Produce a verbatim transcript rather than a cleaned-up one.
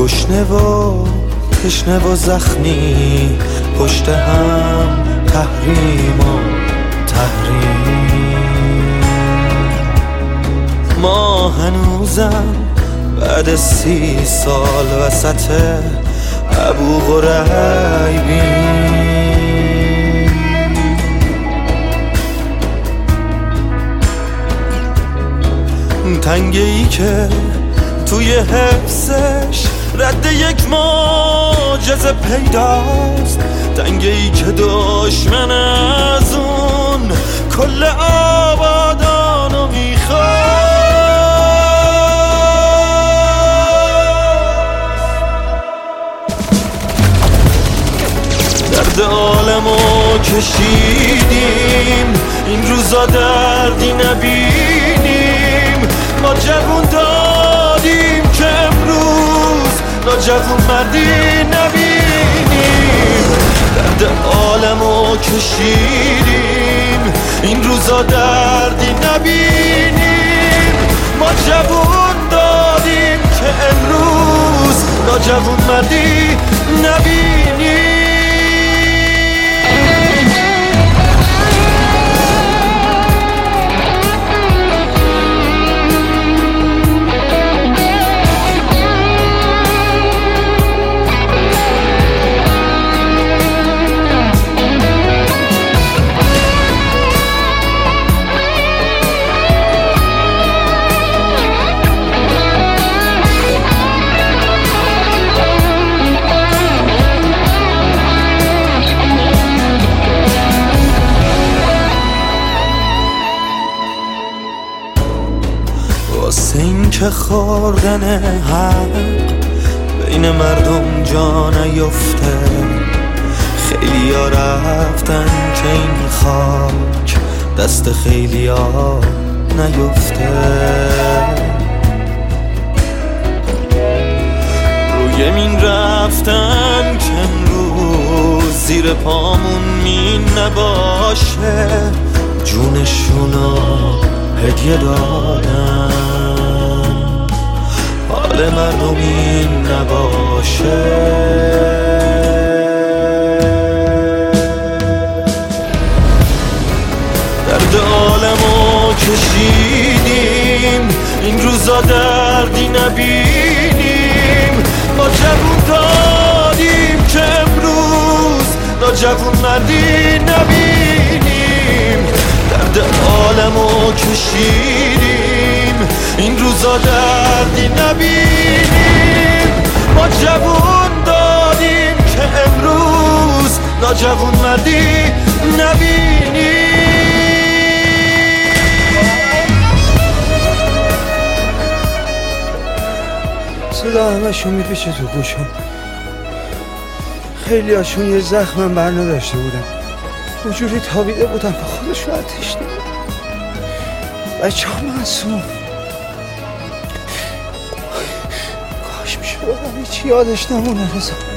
گشنه و تشنه و زخمی، پشت هم تحریم و تحریم. ما هنوزم بعد سی سال وسط ابو غریبیم. تنگه ای که توی حفظش رد یک معجزه پیداست، تنگه ای که دشمن از اون کل آبادانو میخواد. درد عالمو کشیدیم، این روزا دردی نبینیم. ما جوون دادیم که امروز ناجوون مردی نبینیم. درد عالمو کشیدیم، این روزا دردی نبینیم. ما جوون دادیم که امروز ناجوون مردی نبینیم. واسه این که خوردن حق بین مردم جا نیفته، خیلی ها رفتن که این خاک دست خیلی ها نیفته. روی مین رفتن که امروز زیر پامون مین نباشه، جونشونو هدیه دادن، حال مردم این نباشه. درد عالمو کشیدیم، این روزا دردی نبینیم. ما جوون دادیم که امروز ناجوون مردی نبینیم. درد عالمو کشیدیم، این روزا دردی نبینیم. ما جوون دادیم که امروز ناجوون مردی نبینیم. صدا همشون میپیچه تو گوشم، خیلی هاشون یه زخمم بر نداشته بودن، اونجوری تابیده بودن با خودشون آتش نمیدن. بچه ها معصوم، کاش میشه بودم هیچی یادش نمونه رضا.